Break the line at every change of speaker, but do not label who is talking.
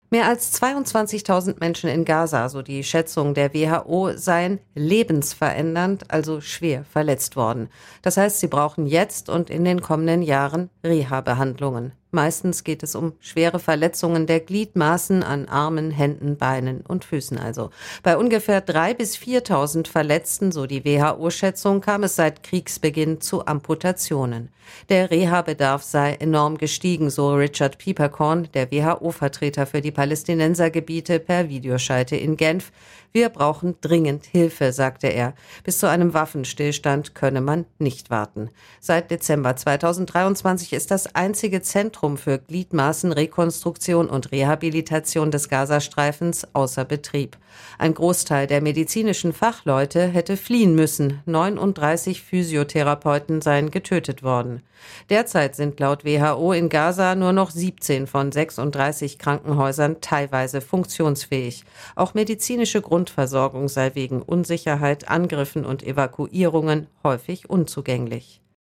Mehr als 22.000 Menschen in Gaza, so die Schätzung der WHO, seien lebensverändernd, also schwer verletzt worden. Das heißt, sie brauchen jetzt und in den kommenden Jahren Reha-Behandlungen. Meistens geht es um schwere Verletzungen der Gliedmaßen an Armen, Händen, Beinen und Füßen also. Bei ungefähr 3.000 bis 4.000 Verletzten, so die WHO-Schätzung, kam es seit Kriegsbeginn zu Amputationen. Der Reha-Bedarf sei enorm gestiegen, so Richard Peeperkorn, der WHO-Vertreter für die Palästinensergebiete, per Videoschalte in Genf. Wir brauchen dringend Hilfe, sagte er. Bis zu einem Waffenstillstand könne man nicht warten. Seit Dezember 2023 ist das einzige Zentrum für Gliedmaßenrekonstruktion und Rehabilitation des Gazastreifens außer Betrieb. Ein Großteil der medizinischen Fachleute hätte fliehen müssen. 39 Physiotherapeuten seien getötet worden. Derzeit sind laut WHO in Gaza nur noch 17 von 36 Krankenhäusern teilweise funktionsfähig. Auch medizinische Grundversorgung sei wegen Unsicherheit, Angriffen und Evakuierungen häufig unzugänglich.